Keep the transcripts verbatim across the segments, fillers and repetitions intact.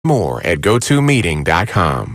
More at go to meeting dot com.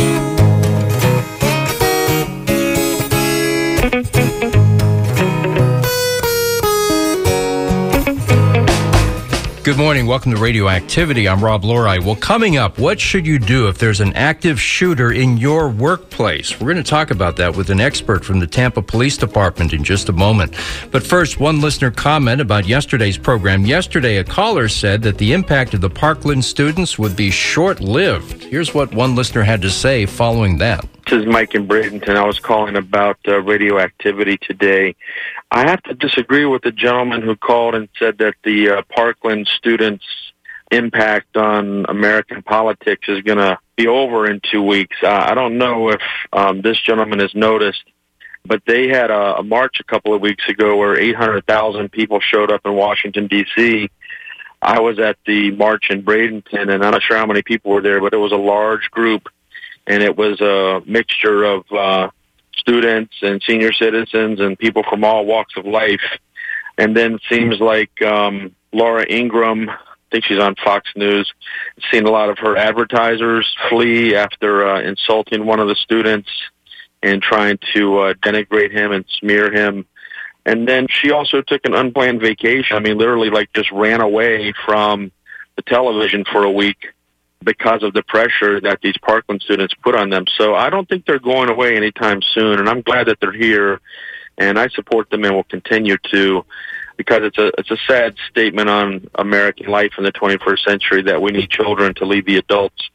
Good morning. Welcome to Radioactivity. I'm Rob Lori. Well, coming up, what should you do if there's an active shooter in your workplace? We're going to talk about that with an expert from the Tampa Police Department in just a moment. But first, one listener comment about yesterday's program. Yesterday, a caller said that the impact of the Parkland students would be short-lived. Here's what one listener had to say following that. This is Mike in Bradenton. I was calling about uh, radioactivity today. I have to disagree with the gentleman who called and said that the uh, Parkland students' impact on American politics is going to be over in two weeks. Uh, I don't know if um, this gentleman has noticed, but they had a, a march a couple of weeks ago where eight hundred thousand people showed up in Washington, D C I was at the march in Bradenton, and I'm not sure how many people were there, but it was a large group. And it was a mixture of uh, students and senior citizens and people from all walks of life. And then it seems like um, Laura Ingraham, I think she's on Fox News, seen a lot of her advertisers flee after uh, insulting one of the students and trying to uh, denigrate him and smear him. And then she also took an unplanned vacation. I mean, literally, like, just ran away from the television for a week because of the pressure that these Parkland students put on them. So I don't think they're going away anytime soon, and I'm glad that they're here, and I support them and will continue to, because it's a it's a sad statement on American life in the twenty-first century that we need children to lead the adults.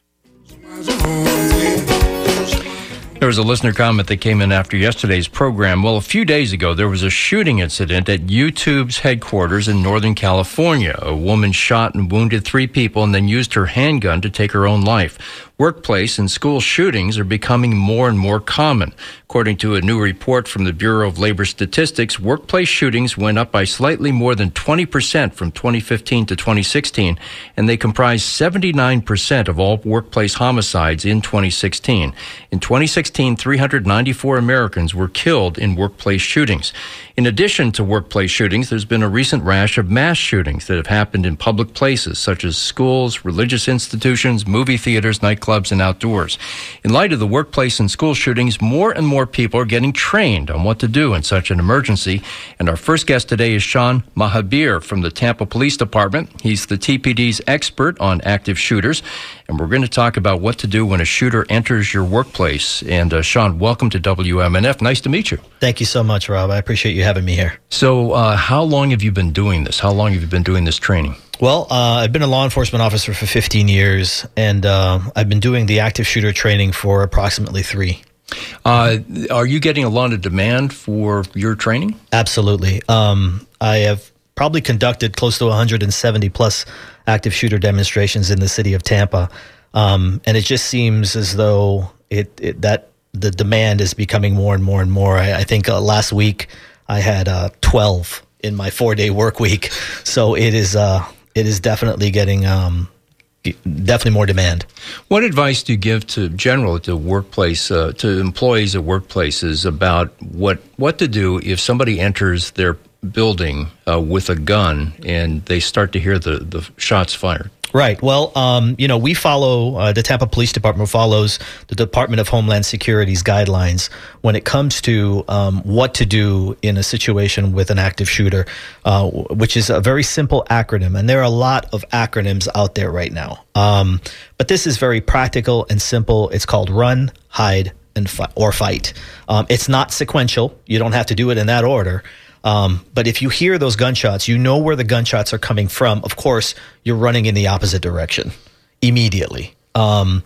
There was a listener comment that came in after yesterday's program. Well, a few days ago, there was a shooting incident at YouTube's headquarters in Northern California. A woman shot and wounded three people and then used her handgun to take her own life. Workplace and school shootings are becoming more and more common. According to a new report from the Bureau of Labor Statistics, workplace shootings went up by slightly more than twenty percent from twenty fifteen to twenty sixteen, and they comprised seventy-nine percent of all workplace homicides in twenty sixteen. In twenty sixteen, three hundred ninety-four Americans were killed in workplace shootings. In addition to workplace shootings, there's been a recent rash of mass shootings that have happened in public places, such as schools, religious institutions, movie theaters, nightclubs, and outdoors. In light of the workplace and school shootings, more and more people are getting trained on what to do in such an emergency. And our first guest today is Sean Mahabir from the Tampa Police Department. He's the T P D's expert on active shooters. And we're going to talk about what to do when a shooter enters your workplace. And uh, Sean, welcome to W M N F. Nice to meet you. Thank you so much, Rob. I appreciate you having me here. So uh, how long have you been doing this? How long have you been doing this training? Well, uh, I've been a law enforcement officer for fifteen years, and uh, I've been doing the active shooter training for approximately three. Uh, are you getting a lot of demand for your training? Absolutely. Um, I have probably conducted close to one hundred seventy plus active shooter demonstrations in the city of Tampa, um, and it just seems as though it, it that the demand is becoming more and more and more. I, I think uh, last week I had uh, twelve in my four-day work week, so it is uh, it is definitely getting um, definitely more demand. What advice do you give to general to workplace uh, to employees at workplaces about what what to do if somebody enters their building uh, with a gun and they start to hear the, the shots fired? Right. Well, um, you know, we follow, uh, the Tampa Police Department follows the Department of Homeland Security's guidelines when it comes to um, what to do in a situation with an active shooter, uh, which is a very simple acronym. And there are a lot of acronyms out there right now. Um, but this is very practical and simple. It's called run, hide, and fi- or fight. Um, it's not sequential. You don't have to do it in that order. Um, but if you hear those gunshots, you know where the gunshots are coming from. Of course, you're running in the opposite direction immediately. Um,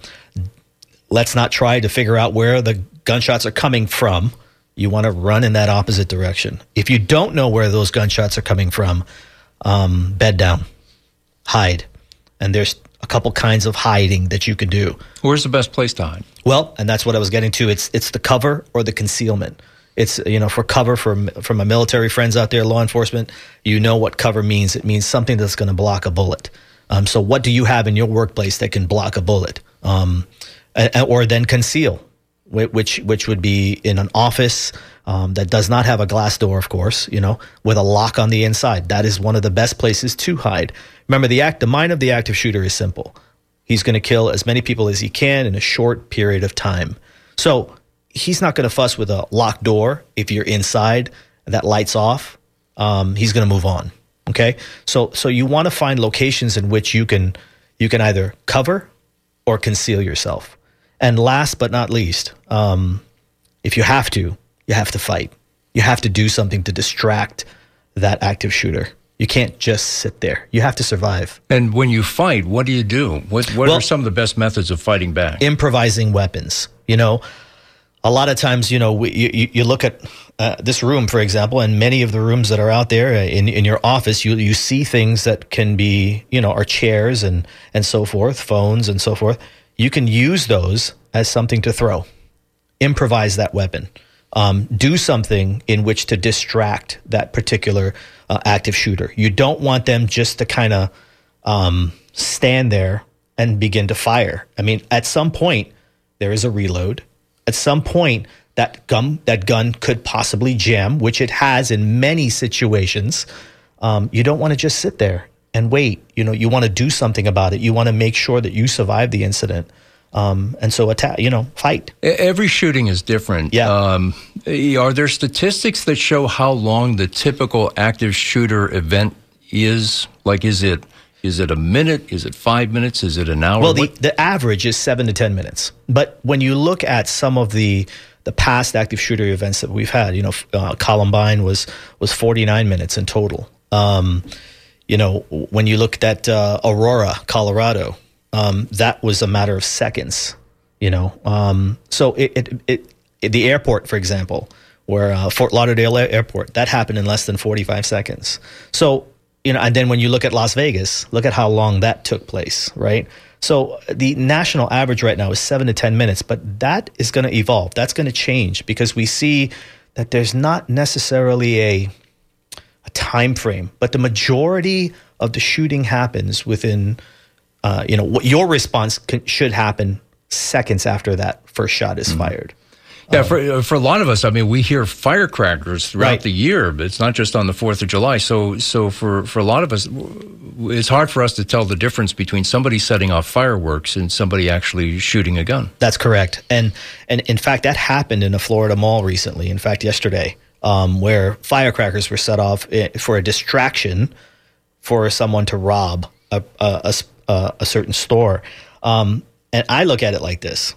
let's not try to figure out where the gunshots are coming from. You want to run in that opposite direction. If you don't know where those gunshots are coming from, um, bed down, hide. And there's a couple kinds of hiding that you can do. Where's the best place to hide? Well, and that's what I was getting to. It's it's the cover or the concealment. It's, you know, for cover from from my military friends out there, law enforcement, you know what cover means. It means something that's going to block a bullet. Um, so what do you have in your workplace that can block a bullet? Um, or then conceal, which which would be in an office um, that does not have a glass door, of course, you know, with a lock on the inside. That is one of the best places to hide. Remember, the act, the mind of the active shooter is simple. He's going to kill as many people as he can in a short period of time. So he's not going to fuss with a locked door. If you're inside, that light's off, um, he's going to move on. Okay, so so you want to find locations in which you can you can either cover or conceal yourself. And last but not least, um, if you have to, you have to fight. You have to do something to distract that active shooter. You can't just sit there. You have to survive. And when you fight, what do you do? What what Well, are some of the best methods of fighting back? Improvising weapons. You know, a lot of times, you know, we, you, you look at uh, this room, for example, and many of the rooms that are out there in, in your office, you you see things that can be, you know, are chairs and, and so forth, phones and so forth. You can use those as something to throw. Improvise that weapon. Um, do something in which to distract that particular uh, active shooter. You don't want them just to kind of um, stand there and begin to fire. I mean, at some point, there is a reload. At some point, that gun, that gun could possibly jam, which it has in many situations. Um, you don't want to just sit there and wait. You know, you want to do something about it. You want to make sure that you survive the incident. Um, and so, attack, you know, fight. Every shooting is different. Yeah. Um, are there statistics that show how long the typical active shooter event is? Like, is it is it a minute? Is it five minutes? Is it an hour? Well, the, What- the average is seven to ten minutes. But when you look at some of the the past active shooter events that we've had, you know, uh, Columbine was was forty-nine minutes in total. Um, you know, when you looked at uh, Aurora, Colorado, um, that was a matter of seconds. You know, um, so it, it, it, it the airport, for example, where uh, Fort Lauderdale Air- Airport, that happened in less than forty-five seconds. So, you know, and then when you look at Las Vegas, look at how long that took place, right? So the national average right now is seven to ten minutes, but that is going to evolve. That's going to change because we see that there's not necessarily a a time frame, but the majority of the shooting happens within, uh, you know, what your response can, should happen seconds after that first shot is fired. Yeah, for for a lot of us, I mean, we hear firecrackers throughout Right. the year, but it's not just on the fourth of July. So, so for, for a lot of us, w- it's hard for us to tell the difference between somebody setting off fireworks and somebody actually shooting a gun. That's correct. And and in fact, that happened in a Florida mall recently. In fact, yesterday, um, where firecrackers were set off i- for a distraction for someone to rob a a, a s- a- a certain store. Um, and I look at it like this: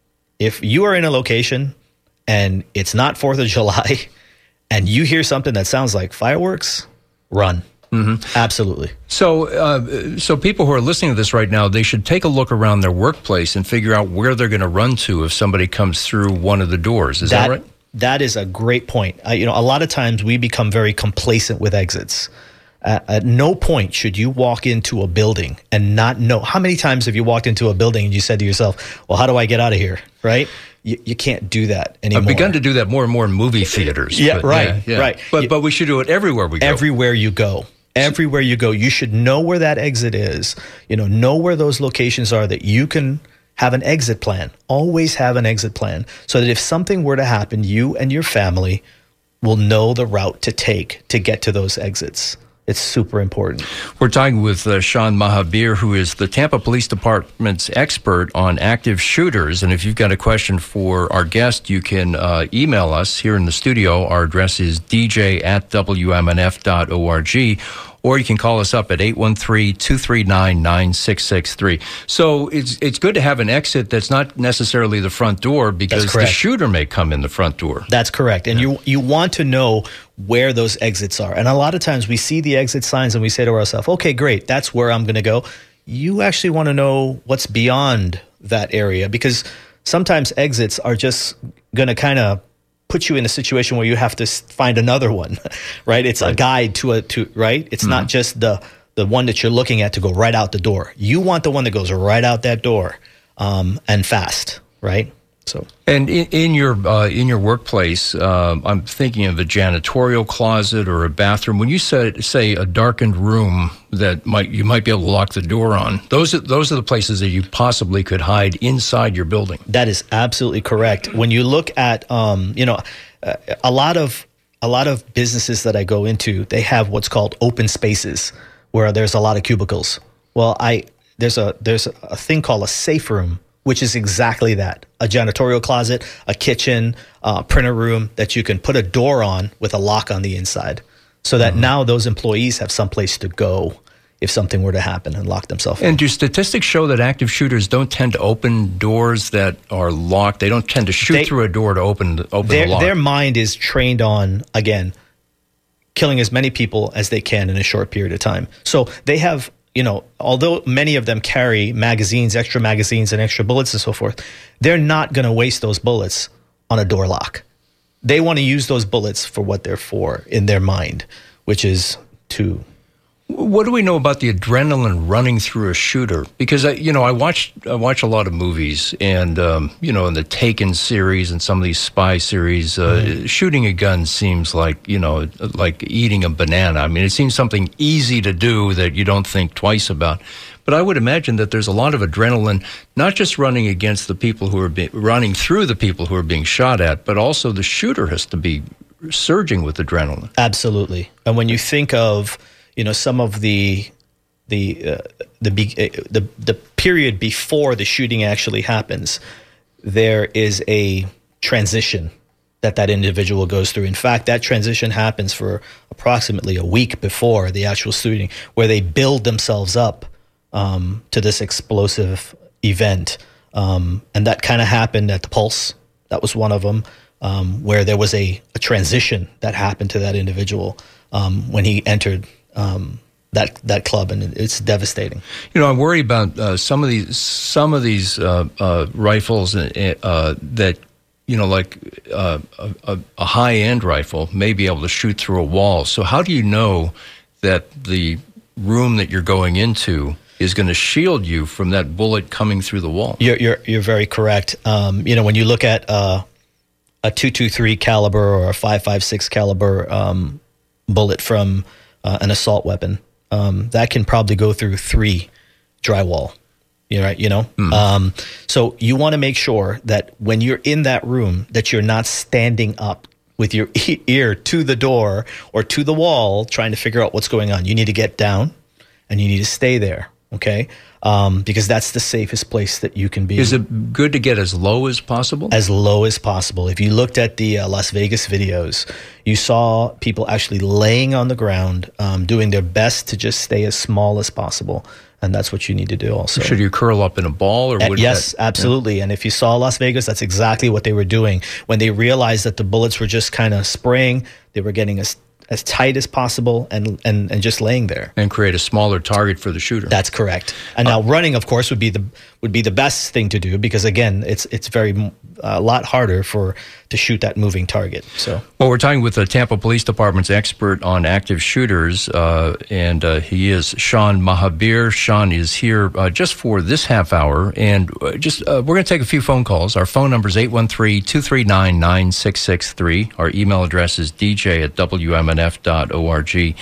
if you are in a location and it's not Fourth of July, and you hear something that sounds like fireworks, run. Mm-hmm. Absolutely. So, uh, so people who are listening to this right now, they should take a look around their workplace and figure out where they're going to run to if somebody comes through one of the doors. Is that, right? That is a great point. Uh, you know, a lot of times we become very complacent with exits. Uh, at no point should you walk into a building and not know. How many times have you walked into a building and you said to yourself, well, how do I get out of here? Right? You, you can't do that anymore. I've begun to do that more and more in movie theaters. Yeah, but, right, right. But You- but we should do it everywhere we go. Everywhere you go. Everywhere you go, you should know where that exit is. You know, know where those locations are that you can have an exit plan. Always have an exit plan so that if something were to happen, you and your family will know the route to take to get to those exits. It's super important. We're talking with uh, Sean Mahabir, who is the Tampa Police Department's expert on active shooters. And if you've got a question for our guest, you can uh, email us here in the studio. Our address is d j at w m n f dot org. Or you can call us up at eight one three, two three nine, nine six six three. So it's it's good to have an exit that's not necessarily the front door because the correct. shooter may come in the front door. That's correct. And you you want to know where those exits are. And a lot of times we see the exit signs and we say to ourselves, okay, great, that's where I'm going to go. You actually want to know what's beyond that area because sometimes exits are just going to kind of put you in a situation where you have to s- find another one, right? It's a guide to a, to, right? It's not just the, the one that you're looking at to go right out the door. You want the one that goes right out that door um, and fast, right? So. And in, in your uh, in your workplace, uh, I'm thinking of a janitorial closet or a bathroom. When you say say a darkened room that might you might be able to lock the door on, those are, those are the places that you possibly could hide inside your building. That is absolutely correct. When you look at, um, you know, uh, a lot of a lot of businesses that I go into, they have what's called open spaces where there's a lot of cubicles. Well, I there's a there's a thing called a safe room, which is exactly that: a janitorial closet, a kitchen, uh, printer room that you can put a door on with a lock on the inside, so that mm-hmm. now those employees have someplace to go if something were to happen and lock themselves in. And do statistics show that active shooters don't tend to open doors that are locked? They don't tend to shoot they, through a door to open, open their, the lock? Their mind is trained on, again, killing as many people as they can in a short period of time. So they have, you know, although many of them carry magazines, extra magazines and extra bullets and so forth, they're not going to waste those bullets on a door lock. They want to use those bullets for what they're for in their mind, which is to... What do we know about the adrenaline running through a shooter? Because I, you know, I watch I watch a lot of movies, and um, you know, in the Taken series and some of these spy series, uh, mm-hmm. shooting a gun seems like you know, like eating a banana. I mean, it seems something easy to do that you don't think twice about. But I would imagine that there's a lot of adrenaline, not just running against the people who are be- running through the people who are being shot at, but also the shooter has to be surging with adrenaline. Absolutely, and when you think of you know, some of the the uh, the, uh, the the period before the shooting actually happens, there is a transition that that individual goes through. In fact, that transition happens for approximately a week before the actual shooting, where they build themselves up um, to this explosive event. Um, and that kind of happened at the Pulse. That was one of them, um, where there was a, a transition that happened to that individual um, when he entered Um, that that club, and it's devastating. You know, I worry about uh, some of these some of these uh, uh, rifles uh, that you know, like uh, a, a high end rifle may be able to shoot through a wall. So, how do you know that the room that you're going into is going to shield you from that bullet coming through the wall? You're you're, you're very correct. Um, you know, when you look at uh, a two twenty-three caliber or a five fifty-six caliber um, bullet from Uh, an assault weapon, um, that can probably go through three drywall. You right, you know. Mm. Um, so you want to make sure that when you're in that room, that you're not standing up with your e- ear to the door or to the wall, trying to figure out what's going on. You need to get down, and you need to stay there. Okay, um, because that's the safest place that you can be. Is it good to get as low as possible? As low as possible. If you looked at the uh, Las Vegas videos, you saw people actually laying on the ground, um, doing their best to just stay as small as possible. And that's what you need to do also. Should you curl up in a ball? or would uh, Yes, that, absolutely. Yeah. And if you saw Las Vegas, that's exactly what they were doing. When they realized that the bullets were just kind of spraying, they were getting as as tight as possible and, and and just laying there. And create a smaller target for the shooter. That's correct. And now uh, running, of course, would be the would be the best thing to do, because again, it's it's very a lot harder for to shoot that moving target. So, well, we're talking with the Tampa Police Department's expert on active shooters, uh, and uh, he is Sean Mahabir. Sean is here uh, just for this half hour, and uh, just uh, we're going to take a few phone calls. Our phone number is eight one three, two three nine, nine six six three. Our email address is d j at w m n f dot org.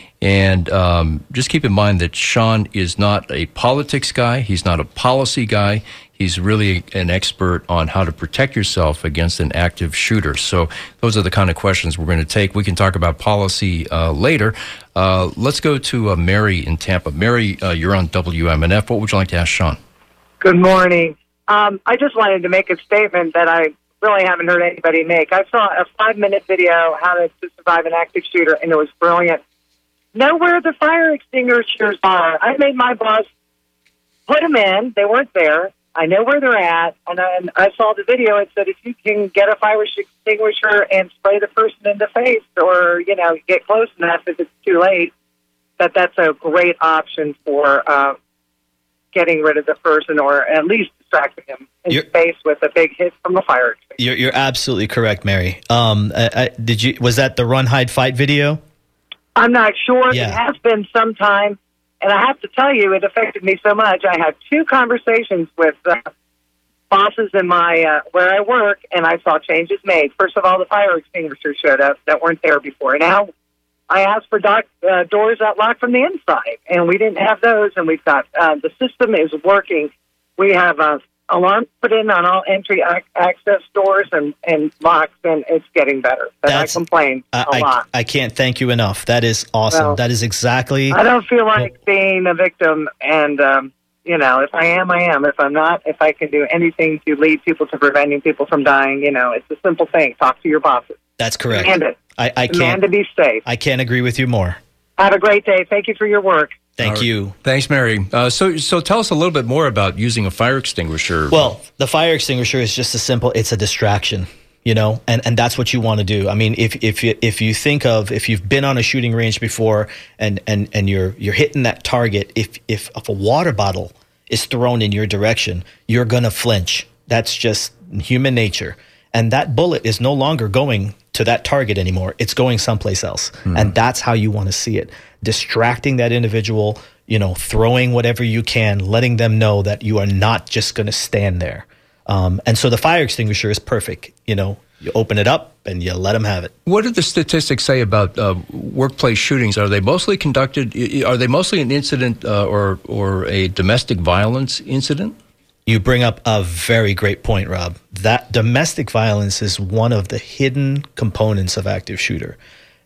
And um, just keep in mind that Sean is not a politics guy. He's not a policy guy. He's really an expert on how to protect yourself against an active shooter. So those are the kind of questions we're going to take. We can talk about policy uh, later. Uh, let's go to uh, Mary in Tampa. Mary, uh, you're on W M N F. What would you like to ask Sean? Good morning. Um, I just wanted to make a statement that I really haven't heard anybody make. I saw a five-minute video, how to, to survive an active shooter, and it was brilliant. Know where the fire extinguishers are. I made my boss put them in. They weren't there. I know where they're at, and I, and I saw the video. It said if you can get a fire extinguisher and spray the person in the face, or you know, get close enough if it's too late, that that's a great option for uh, getting rid of the person, or at least distracting them in you're, space with a big hit from the fire extinguisher. You're, you're absolutely correct, Mary. Um, I, I, did you? Was that the run, hide, fight video? I'm not sure. Yeah. It has been some time. And I have to tell you, it affected me so much. I had two conversations with uh, bosses in my uh, where I work, and I saw changes made. First of all, the fire extinguishers showed up that weren't there before. Now, I asked for doc, uh, doors that lock from the inside, and we didn't have those. And we've got uh, the system is working. We have uh, alarms put in on all entry ac- access doors and, and locks, and it's getting better. But That's, I complain a I, lot. I, I can't thank you enough. That is awesome. Well, that is exactly... I don't feel like well, being a victim, and um, You know, if I am, I am. If I'm not, if I can do anything to lead people to preventing people from dying, you know, it's a simple thing. Talk to your bosses. That's correct. Demand it. I, I Demand can't. to be safe. I can't agree with you more. Have a great day. Thank you for your work. Thank Right. you. Thanks, Mary. Uh, so, so tell us a little bit more about using a fire extinguisher. Well, the fire extinguisher is just a simple, it's a distraction, you know, and, and that's what you want to do. I mean, if if you, if you think of, if you've been on a shooting range before and, and, and you're you're hitting that target, if, if, if a water bottle is thrown in your direction, you're going to flinch. That's just human nature. And that bullet is no longer going to that target anymore. It's going someplace else. Mm. And that's how you want to see it. Distracting that individual, you know, throwing whatever you can, letting them know that you are not just going to stand there. Um, and so the fire extinguisher is perfect. You know, you open it up and you let them have it. What do the statistics say about uh, workplace shootings? Are they mostly conducted, are they mostly an incident uh, or, or a domestic violence incident? You bring up a very great point, Rob. That domestic violence is one of the hidden components of active shooter.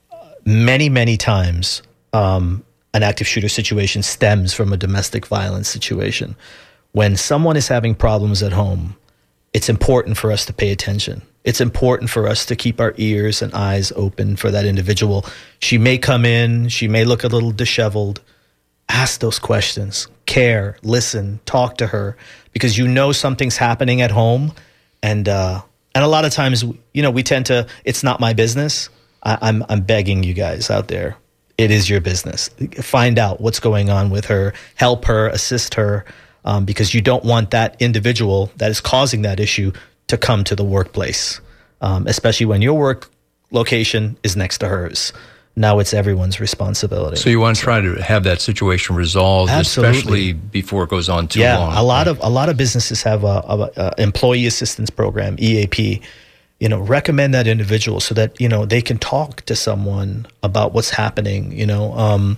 Many, many times, um, an active shooter situation stems from a domestic violence situation. When someone is having problems at home, it's important for us to pay attention. It's important for us to keep our ears and eyes open for that individual. She may come in, she may look a little disheveled. Ask those questions, care, listen, talk to her, because you know something's happening at home. And uh, and a lot of times, you know, we tend to, it's not my business. I, I'm I'm begging you guys out there, it is your business. Find out what's going on with her, help her, assist her, um, because you don't want that individual that is causing that issue to come to the workplace, um, especially when your work location is next to hers. Now it's everyone's responsibility. So you want to try to have that situation resolved, Absolutely. especially before it goes on too yeah, long. Yeah, a lot right? of a lot of businesses have a, a, a employee assistance program, E A P. You know, recommend that individual so that you know they can talk to someone about what's happening. You know, um,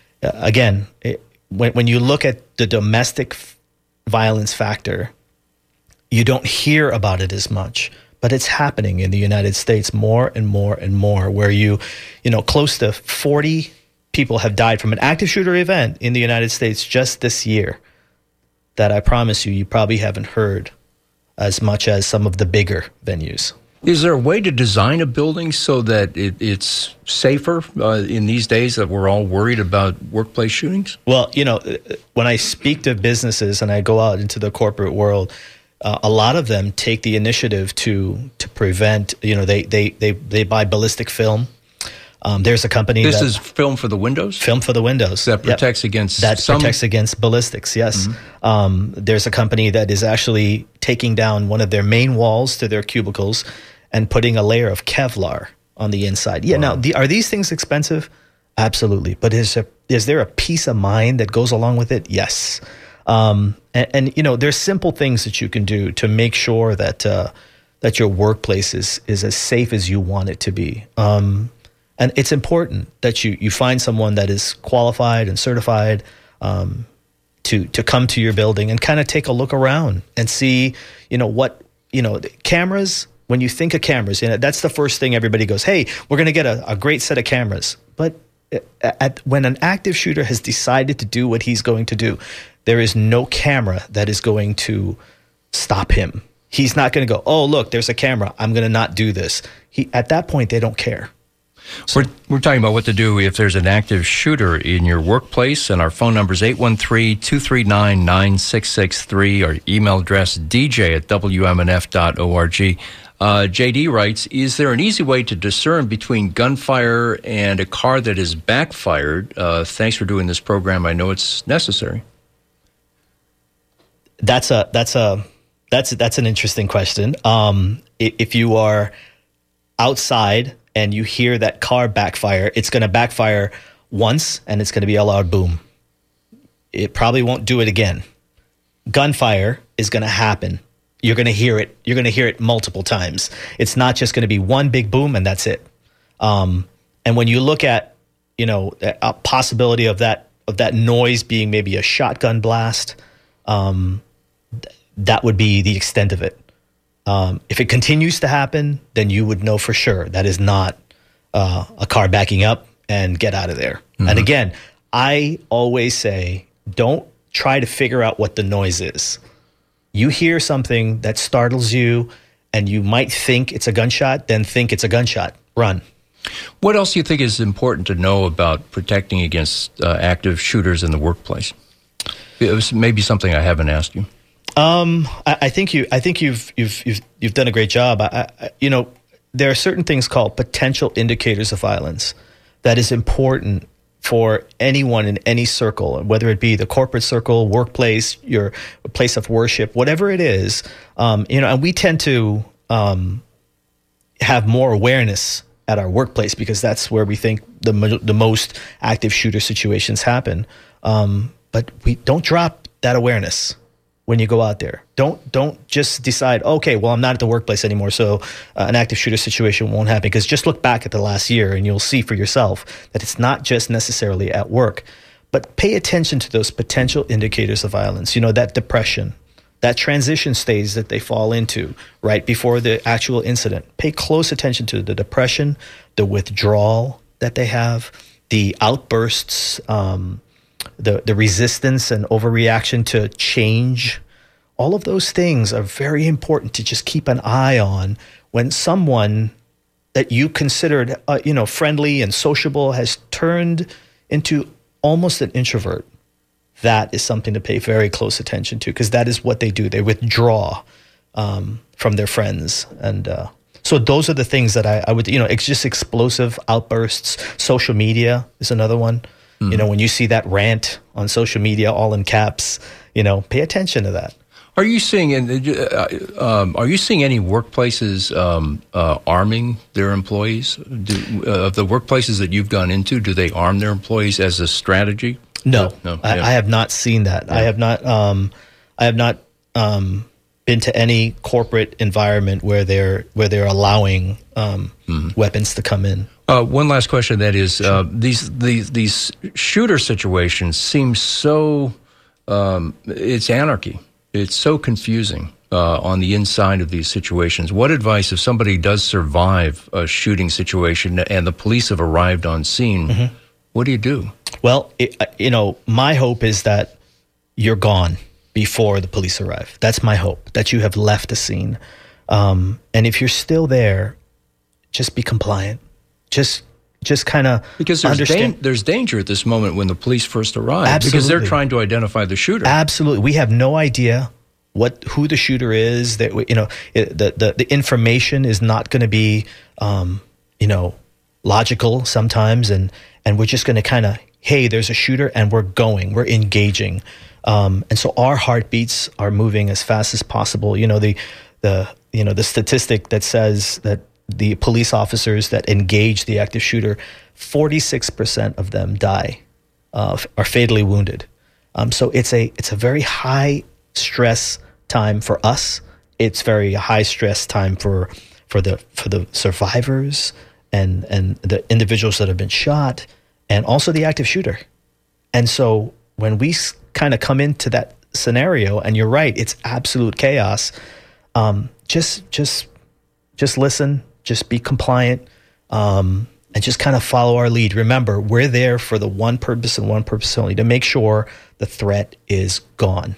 again, it, when when you look at the domestic violence factor, you don't hear about it as much. But it's happening in the United States more and more and more, where you, you know, close to forty people have died from an active shooter event in the United States just this year. That I promise you, you probably haven't heard as much as some of the bigger venues. Is there a way to design a building so that it, it's safer uh, in these days that we're all worried about workplace shootings? Well, you know, when I speak to businesses and I go out into the corporate world, Uh, a lot of them take the initiative to to prevent. You know, they they they, they buy ballistic film. Um, there's a company. This that, is film for the windows. Film for the windows that protects yep. against that some... protects against ballistics. Yes. Mm-hmm. Um, there's a company that is actually taking down one of their main walls to their cubicles and putting a layer of Kevlar on the inside. Yeah. Wow. Now, the, are these things expensive? Absolutely. But is there, is there a peace of mind that goes along with it? Yes. Um, and, and, you know, there's simple things that you can do to make sure that uh, that your workplace is, is as safe as you want it to be. Um, and it's important that you, you find someone that is qualified and certified um, to to come to your building and kind of take a look around and see, you know, what, you know, cameras. When you think of cameras, you know, that's the first thing everybody goes, hey, we're going to get a, a great set of cameras. But at, when an active shooter has decided to do what he's going to do, there is no camera that is going to stop him. He's not going to go, oh, look, there's a camera. I'm going to not do this. He, at that point, they don't care. So, we're, we're talking about what to do if there's an active shooter in your workplace, and our phone number is eight one three, two three nine, nine six six three, our email address d j at w m n f dot org. Uh, J D writes, is there an easy way to discern between gunfire and a car that is backfired? Uh, thanks for doing this program. I know it's necessary. That's a that's a that's that's an interesting question. Um, if you are outside and you hear that car backfire, it's going to backfire once and it's going to be a loud boom. It probably won't do it again. Gunfire is going to happen. You're going to hear it. You're going to hear it multiple times. It's not just going to be one big boom and that's it. Um, and when you look at, you know, a possibility of that of that noise being maybe a shotgun blast, um, th- that would be the extent of it. Um, if it continues to happen, then you would know for sure that is not uh, a car backing up and get out of there. Mm-hmm. And again, I always say, don't try to figure out what the noise is. You hear something that startles you and you might think it's a gunshot, then think it's a gunshot. Run. What else do you think is important to know about protecting against uh, active shooters in the workplace? It was maybe something I haven't asked you. Um, I, I think you. I think you've you've you've you've done a great job. I, I, you know, there are certain things called potential indicators of violence that is important for anyone in any circle, whether it be the corporate circle, workplace, your place of worship, whatever it is. Um, you know, and we tend to um, have more awareness at our workplace because that's where we think the the most active shooter situations happen. Um, but we don't drop that awareness when you go out there. Don't don't just decide, okay, well, I'm not at the workplace anymore, so uh, an active shooter situation won't happen. Because just look back at the last year and you'll see for yourself that it's not just necessarily at work. But pay attention to those potential indicators of violence. You know, that depression, that transition stage that they fall into right before the actual incident. Pay close attention to the depression, the withdrawal that they have, the outbursts, um, the, the resistance and overreaction to change. All of those things are very important to just keep an eye on when someone that you considered, uh, you know, friendly and sociable has turned into almost an introvert. That is something to pay very close attention to because that is what they do. They withdraw um, from their friends. And uh, so those are the things that I, I would, you know, it's just explosive outbursts. Social media is another one. Mm-hmm. You know, when you see that rant on social media, all in caps, you know, pay attention to that. Are you seeing, uh, um, are you seeing any workplaces um, uh, arming their employees? Do, uh, of the workplaces that you've gone into, do they arm their employees as a strategy? No, no I, yeah. I have not seen that. Yeah. I have not. Um, I have not um, been to any corporate environment where they're where they're allowing um, mm-hmm. weapons to come in. Uh, one last question. That is, uh, these these these shooter situations seem so. Um, it's anarchy. It's so confusing uh, on the inside of these situations. What advice, if somebody does survive a shooting situation and the police have arrived on scene? Mm-hmm. What do you do? Well, it, you know, my hope is that you're gone before the police arrive. That's my hope, that you have left the scene. Um, and if you're still there, just be compliant. Just just kind of Because there's, understand. Dan- there's danger at this moment when the police first arrive. Absolutely. Because they're trying to identify the shooter. Absolutely. We have no idea what who the shooter is. That you know, it, the, the, the information is not going to be, um, you know, logical sometimes. And, and we're just going to kind of, hey, there's a shooter and we're going, we're engaging. Um, and so our heartbeats are moving as fast as possible. You know, the, the, you know, the statistic that says that the police officers that engage the active shooter, forty-six percent of them die, uh, are fatally wounded. Um, so it's a, it's a very high stress time for us. It's very high stress time for, for the, for the survivors and, and the individuals that have been shot, and also the active shooter. And so when we kind of come into that scenario, and you're right, it's absolute chaos, um, just just just listen, just be compliant, um, and just kind of follow our lead. Remember, we're there for the one purpose and one purpose only, to make sure the threat is gone.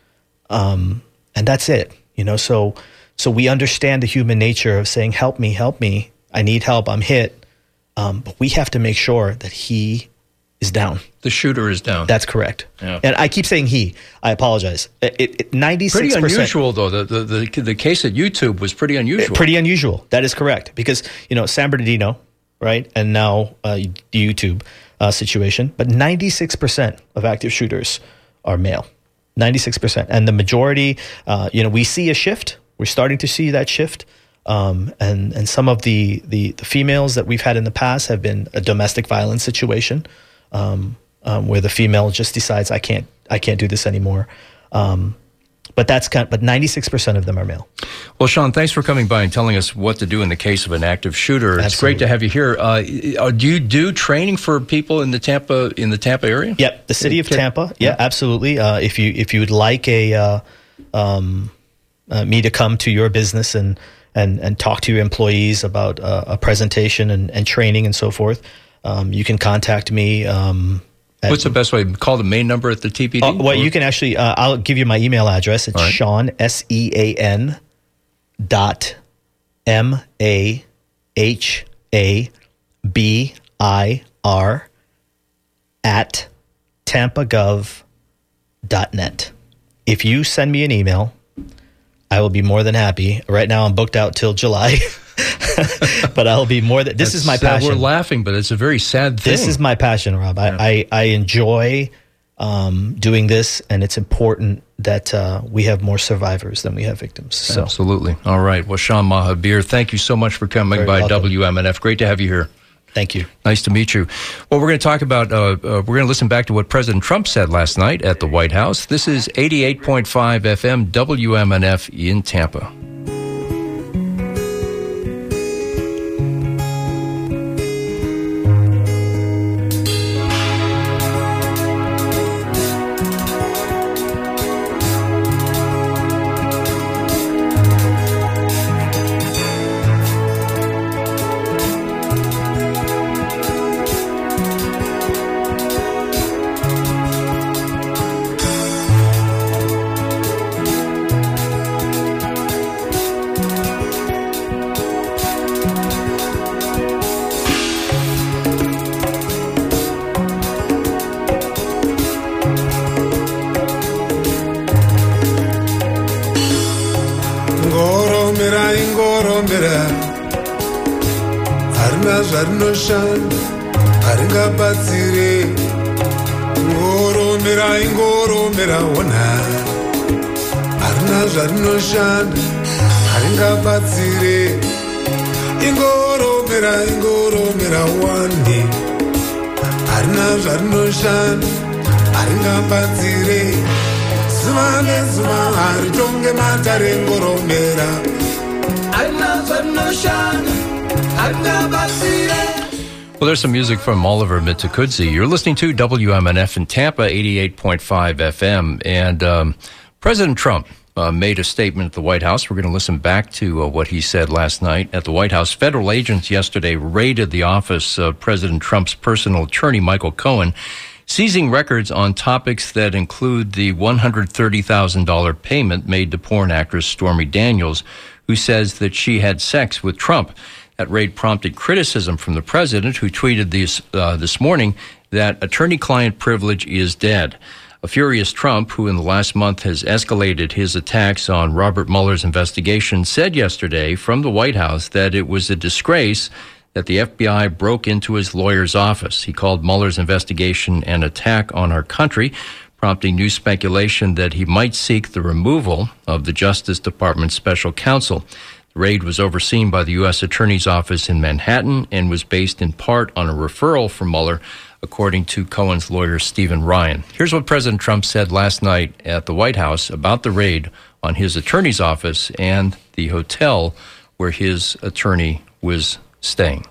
Um, and that's it. You know, so so we understand the human nature of saying, help me, help me, I need help, I'm hit. Um, but we have to make sure that he is down. The shooter is down. That's correct. Yeah. And I keep saying he. I apologize. It, it, ninety-six percent. Pretty unusual, though. The, the, the, the case at YouTube was pretty unusual. Pretty unusual. That is correct. Because, you know, San Bernardino, right, and now uh, the YouTube uh, situation, but ninety-six percent of active shooters are male. ninety-six percent. And the majority, uh, you know, we see a shift. We're starting to see that shift. Um, and, and some of the, the, the females that we've had in the past have been a domestic violence situation, um, um, where the female just decides, I can't, I can't do this anymore. Um, but that's kind of, but ninety-six percent of them are male. Well, Sean, thanks for coming by and telling us what to do in the case of an active shooter. It's Absolutely. great to have you here. Uh, do you do training for people in the Tampa, in the Tampa area? Yep. The city of Tampa. Yeah, yeah. Absolutely. Uh, if you, if you would like a, uh, um, uh, me to come to your business and, and, and talk to your employees about uh, a presentation and, and training and so forth, um, you can contact me. Um, At, What's the best way? Call the main number at the T P D? Uh, well, you can actually, uh, I'll give you my email address. It's right. Sean, S E A N dot M A H A B I R at tampa gov dot net. If you send me an email, I will be more than happy. Right now I'm booked out till July. But I'll be more than, this That's, is my passion. Uh, we're laughing, but it's a very sad thing. This is my passion, Rob. I, Yeah. I, I enjoy um, doing this, and it's important that uh, we have more survivors than we have victims. So, Absolutely. All right. Well, Sean Mahabir, thank you so much for coming Very by welcome. W M N F. Great to have you here. thank you. Nice to meet you. Well, we're going to talk about, uh, uh, we're going to listen back to what President Trump said last night at the White House. This is eighty-eight point five F M W M N F in Tampa. Ngoromera ingoromera harina zvarinoshanda haringabatsire ngoromera ingoromera ona harina zvarinoshanda haringabatsire ingoromera ingoromera wani harina zvarinoshanda haringabatsire zuva nezuva haritonge matare ngoromera harina zvarinoshanda haringabatsire. Well, there's some music from Oliver Mitukudzi. You're listening to W M N F in Tampa, eighty-eight point five F M. And um, President Trump uh, made a statement at the White House. We're going to listen back to uh, what he said last night at the White House. Federal agents yesterday raided the office of President Trump's personal attorney, Michael Cohen, seizing records on topics that include the one hundred thirty thousand dollars payment made to porn actress Stormy Daniels, who says that she had sex with Trump. That raid prompted criticism from the president, who tweeted this, uh, this morning that attorney-client privilege is dead. A furious Trump, who in the last month has escalated his attacks on Robert Mueller's investigation, said yesterday from the White House that it was a disgrace that the F B I broke into his lawyer's office. He called Mueller's investigation an attack on our country, prompting new speculation that he might seek the removal of the Justice Department's special counsel. The raid was overseen by the U S Attorney's Office in Manhattan and was based in part on a referral from Mueller, according to Cohen's lawyer, Stephen Ryan. Here's what President Trump said last night at the White House about the raid on his attorney's office and the hotel where his attorney was staying.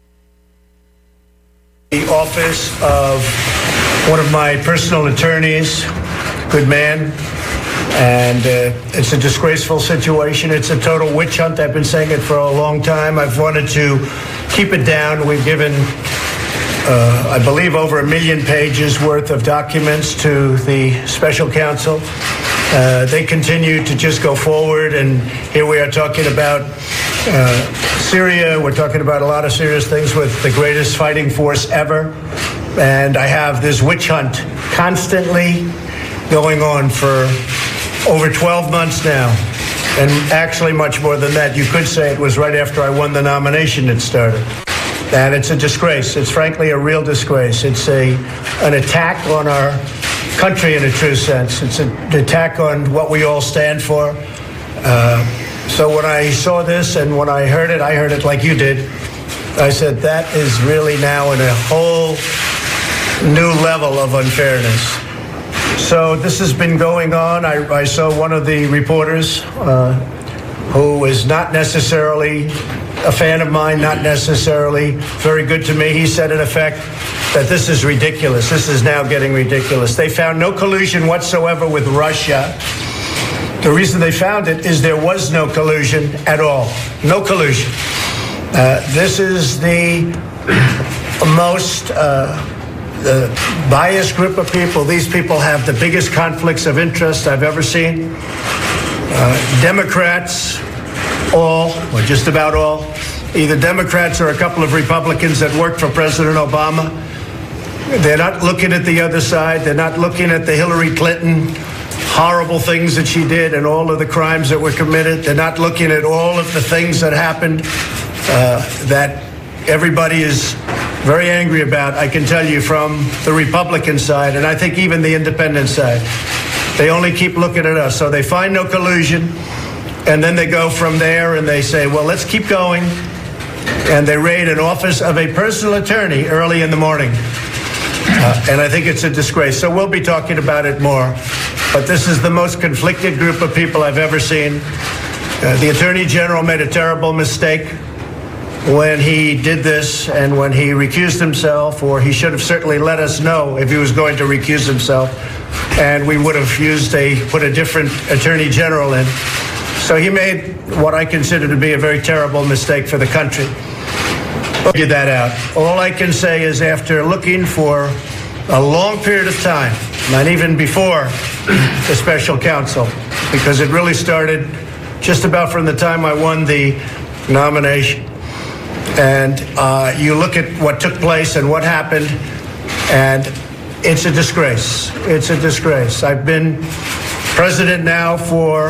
The office of one of my personal attorneys, good man, and uh, it's a disgraceful situation. It's a total witch hunt. I've been saying it for a long time. I've wanted to keep it down. We've given, uh, I believe, over a million pages worth of documents to the special counsel. Uh, they continue to just go forward, and here we are talking about uh, Syria. We're talking about a lot of serious things with the greatest fighting force ever. And I have this witch hunt constantly going on for over twelve months now. And actually much more than that. You could say it was right after I won the nomination it started. And it's a disgrace. It's frankly a real disgrace. It's a an attack on our country in a true sense. It's an attack on what we all stand for. Uh, so when I saw this and when I heard it, I heard it like you did. I said, that is really now in a whole new level of unfairness. So this has been going on. I, I saw one of the reporters uh, who is not necessarily a fan of mine, not necessarily very good to me. He said, in effect, that this is ridiculous. This is now getting ridiculous. They found no collusion whatsoever with Russia. The reason they found it is there was no collusion at all. No collusion. Uh, this is the most... Uh, the biased group of people. These people have the biggest conflicts of interest I've ever seen. Uh, Democrats, all, or just about all, either Democrats or a couple of Republicans that worked for President Obama. They're not looking at the other side. They're not looking at the Hillary Clinton horrible things that she did and all of the crimes that were committed. They're not looking at all of the things that happened uh, that everybody is very angry about, I can tell you, from the Republican side, and I think even the independent side. They only keep looking at us. So they find no collusion, and then they go from there and they say, well, let's keep going. And they raid an office of a personal attorney early in the morning. Uh, and I think it's a disgrace. So we'll be talking about it more. But this is the most conflicted group of people I've ever seen. Uh, the Attorney General made a terrible mistake when he did this and when he recused himself, or he should have certainly let us know if he was going to recuse himself, and we would have used a, put a different Attorney General in. So he made what I consider to be a very terrible mistake for the country. Figure that out. All I can say is, after looking for a long period of time, not even before the special counsel, because it really started just about from the time I won the nomination. And uh, you look at what took place and what happened, and it's a disgrace. It's a disgrace. I've been president now for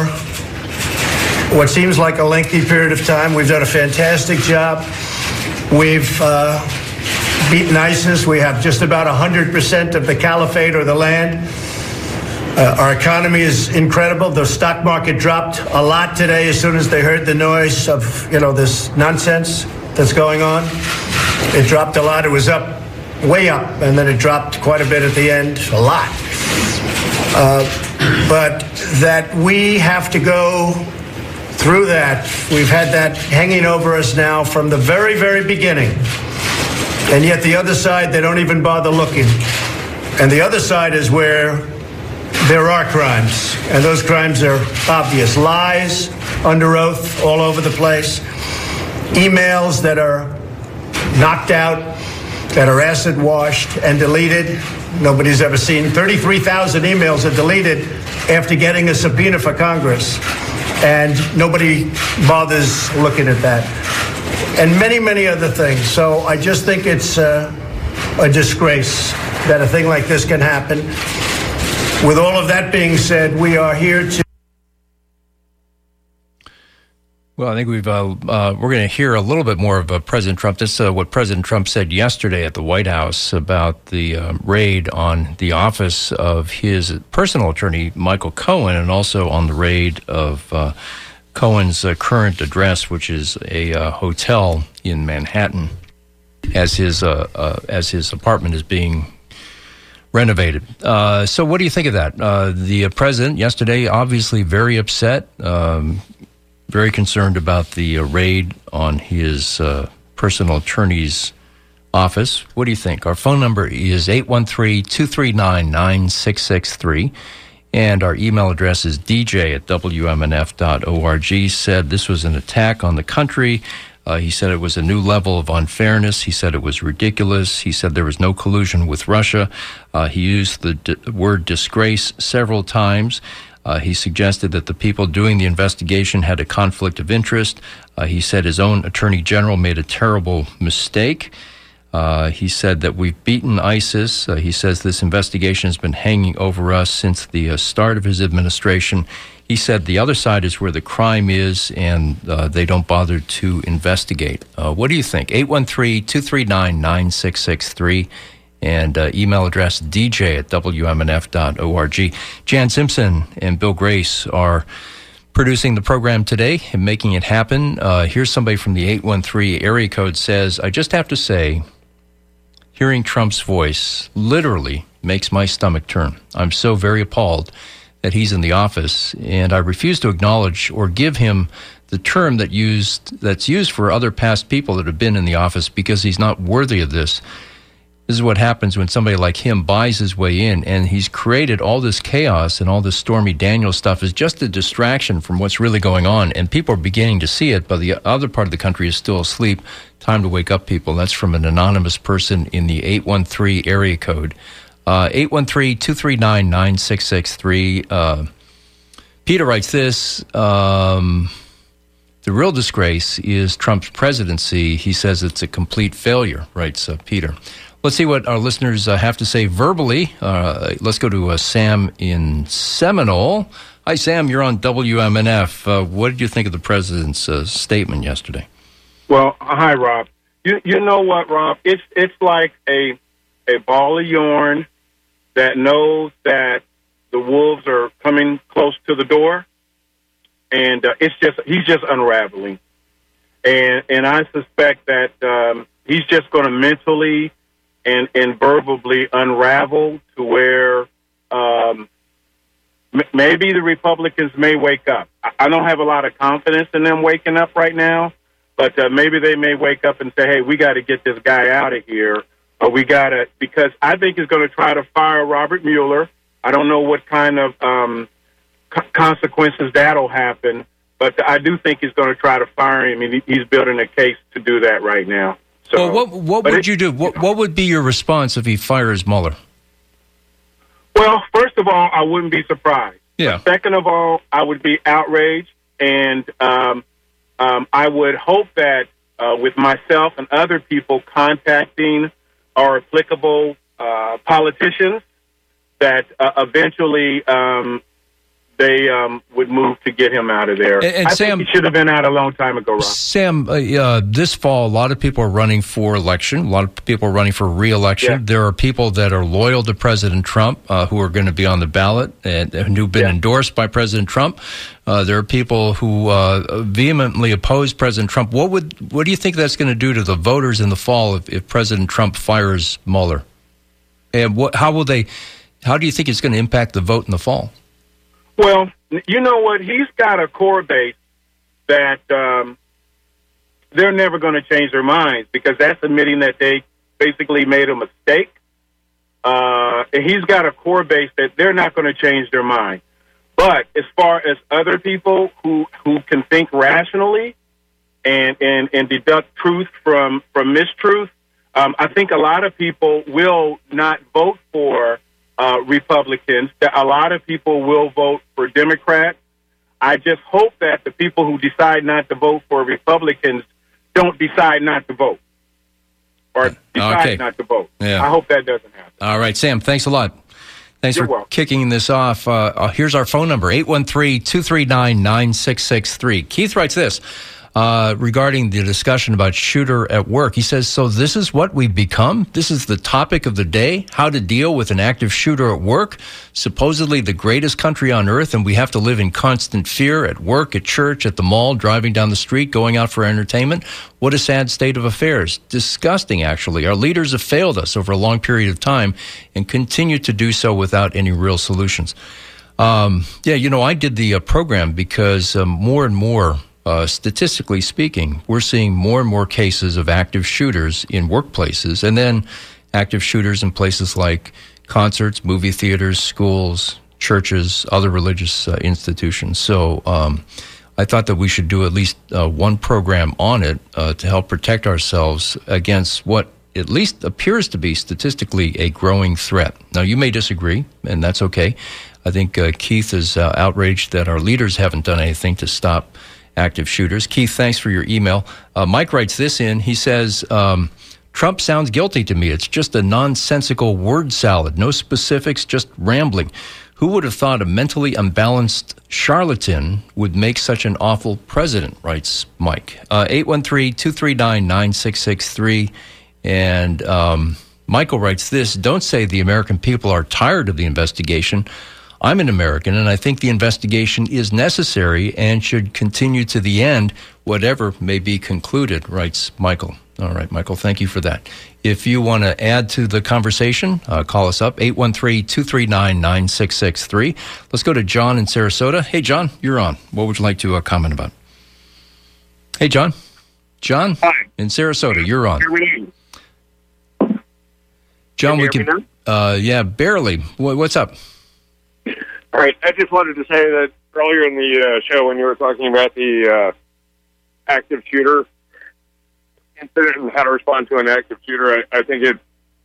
what seems like a lengthy period of time. We've done a fantastic job. We've uh, beaten ISIS. We have just about one hundred percent of the caliphate, or the land. Uh, our economy is incredible. The stock market dropped a lot today as soon as they heard the noise of, you know, this nonsense that's going on. It dropped a lot. It was up, way up, and then it dropped quite a bit at the end, a lot. Uh, but that we have to go through that. We've had that hanging over us now from the very, very beginning. And yet the other side, they don't even bother looking. And the other side is where there are crimes. And those crimes are obvious. Lies under oath all over the place. Emails that are knocked out, that are acid washed and deleted. Nobody's ever seen. thirty-three thousand emails are deleted after getting a subpoena for Congress. And nobody bothers looking at that. And many, many other things. So I just think it's uh, a disgrace that a thing like this can happen. With all of that being said, we are here to... Well, I think we've uh, uh, we're going to hear a little bit more of uh, President Trump. This is uh, what President Trump said yesterday at the White House about the uh, raid on the office of his personal attorney, Michael Cohen, and also on the raid of uh, Cohen's uh, current address, which is a uh, hotel in Manhattan, as his uh, uh, as his apartment is being renovated. Uh, so, what do you think of that? Uh, the uh, president yesterday, obviously very upset. Um, Very concerned about the uh, raid on his uh, personal attorney's office. What do you think? Our phone number is eight one three, two three nine, nine six six three, and our email address is d j at w m n f dot org. Said this was an attack on the country. Uh, he said it was a new level of unfairness. He said it was ridiculous. He said there was no collusion with Russia. Uh, he used the d- word disgrace several times. Uh, he suggested that the people doing the investigation had a conflict of interest. Uh, he said his own attorney general made a terrible mistake. Uh, he said that we've beaten ISIS. Uh, he says this investigation has been hanging over us since the uh, start of his administration. He said the other side is where the crime is, and uh, they don't bother to investigate. Uh, what do you think? eight one three, two three nine, nine six six three. And uh, email address d j at w m n f dot org. Jan Simpson and Bill Grace are producing the program today and making it happen. Uh, here's somebody from the eight one three area code says, I just have to say, hearing Trump's voice literally makes my stomach turn. I'm so very appalled that he's in the office, and I refuse to acknowledge or give him the term that used that's used for other past people that have been in the office because he's not worthy of this. This is what happens when somebody like him buys his way in, and he's created all this chaos and all this Stormy Daniels stuff is just a distraction from what's really going on, and people are beginning to see it, but the other part of the country is still asleep. Time to wake up, people. That's from an anonymous person in the eight one three area code. Uh, eight one three, two three nine, nine six six three. Uh, Peter writes this. Um, the real disgrace is Trump's presidency. He says it's a complete failure, writes uh, Peter. Let's see what our listeners uh, have to say verbally. Uh, let's go to uh, Sam in Seminole. Hi, Sam. You're on W M N F. Uh, what did you think of the president's uh, statement yesterday? Well, hi, Rob. You you know what, Rob? It's it's like a a ball of yarn that knows that the wolves are coming close to the door, and uh, it's just he's just unraveling, and and I suspect that um, he's just going to mentally and and verbally unravel to where um, m- maybe the Republicans may wake up. I-, I don't have a lot of confidence in them waking up right now, but uh, maybe they may wake up and say, "Hey, we got to get this guy out of here." Or we got to, because I think he's going to try to fire Robert Mueller. I don't know what kind of um, co- consequences that'll happen, but I do think he's going to try to fire him, and he- he's building a case to do that right now. So, well, what what would it, you do? What, what would be your response if he fires Mueller? Well, first of all, I wouldn't be surprised. Yeah. Second of all, I would be outraged, and um, um, I would hope that uh, with myself and other people contacting our applicable uh, politicians, that uh, eventually um, they um, would move to get him out of there. And, and I Sam, think he should have been out a long time ago, Rob. Sam, uh, uh, this fall, a lot of people are running for election. A lot of people are running for re-election. Yeah. There are people that are loyal to President Trump uh, who are going to be on the ballot and, and who've been Yeah. endorsed by President Trump. Uh, there are people who uh, vehemently oppose President Trump. What would what do you think that's going to do to the voters in the fall if, if President Trump fires Mueller? And what, how will they? How do you think it's going to impact the vote in the fall? Well, you know what? He's got a core base that um, they're never going to change their minds, because that's admitting that they basically made a mistake. Uh, and he's got a core base that they're not going to change their mind. But as far as other people who, who can think rationally and, and, and deduct truth from, from mistruth, um, I think a lot of people will not vote for Uh, Republicans. That a lot of people will vote for Democrats. I just hope that the people who decide not to vote for Republicans don't decide not to vote or decide Okay. not to vote. Yeah. I hope that doesn't happen. All right, Sam, thanks a lot. Thanks You're for welcome. kicking this off. Uh, uh, here's our phone number, eight one three, two three nine, nine six six three. Keith writes this uh, regarding the discussion about shooter at work. He says, so this is what we've become? This is the topic of the day, how to deal with an active shooter at work, supposedly the greatest country on earth, and we have to live in constant fear at work, at church, at the mall, driving down the street, going out for entertainment. What a sad state of affairs. Disgusting, actually. Our leaders have failed us over a long period of time and continue to do so without any real solutions. Um, yeah, you know, I did the uh, program because um, more and more, uh, statistically speaking, we're seeing more and more cases of active shooters in workplaces, and then active shooters in places like concerts, movie theaters, schools, churches, other religious uh, institutions. So um, I thought that we should do at least uh, one program on it uh, to help protect ourselves against what at least appears to be statistically a growing threat. Now, you may disagree, and that's okay. I think uh, Keith is uh, outraged that our leaders haven't done anything to stop active shooters. Keith, thanks for your email. Uh, Mike writes this in. He says, um, Trump sounds guilty to me. It's just a nonsensical word salad. No specifics, just rambling. Who would have thought a mentally unbalanced charlatan would make such an awful president, writes Mike. Uh, eight one three, two three nine, nine six six three. And um, Michael writes this, don't say the American people are tired of the investigation. I'm an American, and I think the investigation is necessary and should continue to the end, whatever may be concluded, writes Michael. All right, Michael, thank you for that. If you want to add to the conversation, uh, call us up, eight one three, two three nine, nine six six three. Let's go to John in Sarasota. Hey, John, you're on. What would you like to uh, comment about? Hey, John. John Hi. in Sarasota, you're on. John, we Can you can. hear me Uh, yeah, barely. What, what's up? All right. I just wanted to say that earlier in the uh, show when you were talking about the uh, active shooter incident and how to respond to an active shooter, I, I think it's